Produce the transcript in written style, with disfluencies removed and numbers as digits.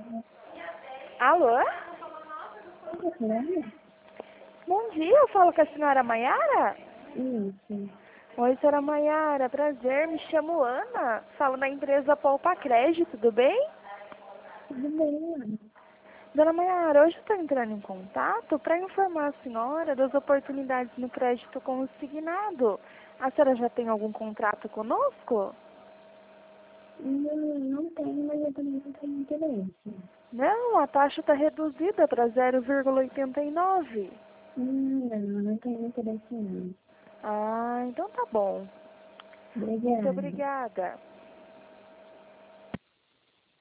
Alô? Bom dia, eu falo com a senhora Maiara? Isso. Oi, senhora Maiara, prazer, me chamo Ana, falo da empresa Poupa Crédito, tudo bem? Tudo bem, Ana. Dona Maiara, hoje eu estou entrando em contato para informar a senhora das oportunidades no crédito consignado. A senhora já tem algum contrato conosco? Não tenho, mas eu também não tenho interesse. Não, a taxa está reduzida para 0,89. Não tenho interesse não. Ah, então tá bom. Muito Obrigada. obrigada.